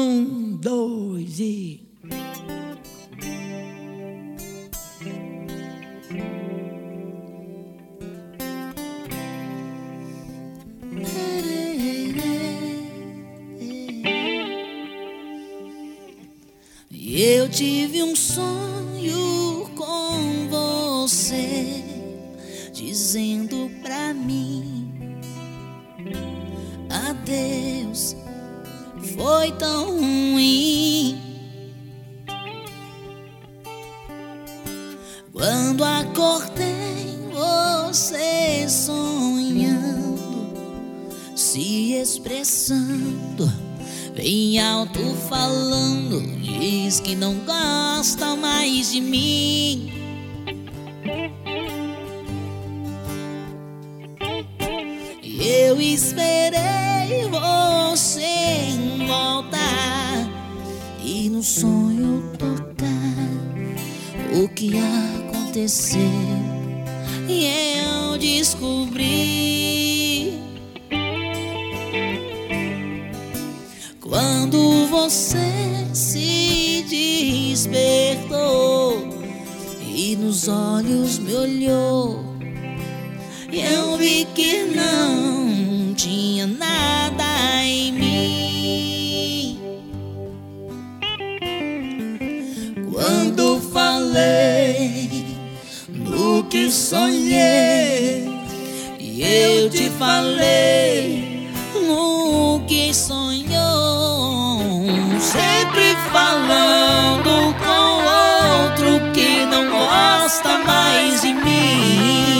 dois e... Eu tive um sonho com você, dizendo pra mim: adeus, foi tão ruim. Quando acordei, você sonhando, se expressando, bem alto falando, diz que não gosta mais de mim. Eu esperei você voltar e no sonho tocar o que aconteceu, e eu descobri quando você se despertou e nos olhos me olhou. Eu vi que não tinha nada em mim. Quando falei no que sonhei, e eu te falei no que sonhou, sempre falando com outro que não gosta mais de mim.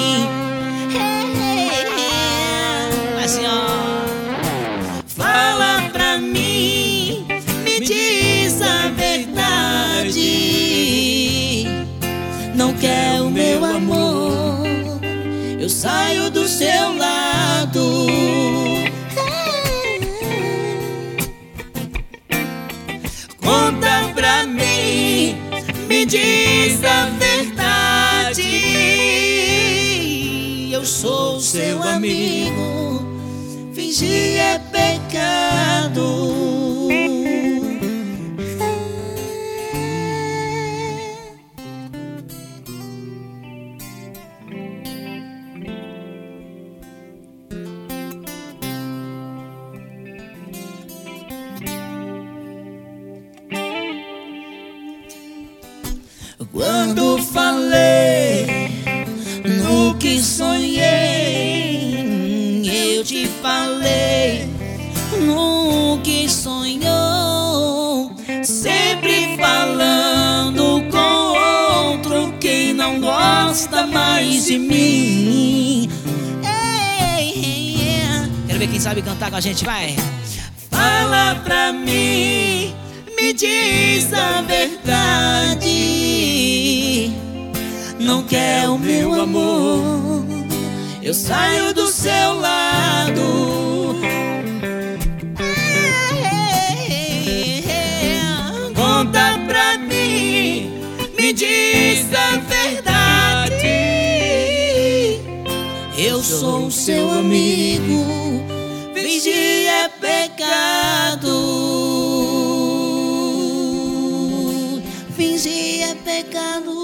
Assim, ó, fala pra mim, me diz a verdade. Não quer o meu amor, eu saio do seu lado. Conta pra mim, me diz a verdade. Eu sou seu amigo, fingir é pecado. Quando falei no que sonhei, eu te falei no que sonhou, sempre falando com outro que não gosta mais de mim. Quero ver quem sabe cantar com a gente, vai. Fala pra mim, me diz a verdade. Não quer o meu amor, eu saio do seu lado. Conta pra mim, me diz a verdade. Eu sou seu amigo, fingir é pecado. Fingir é pecado.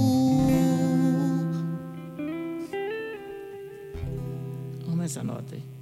Vamos essa nota aí.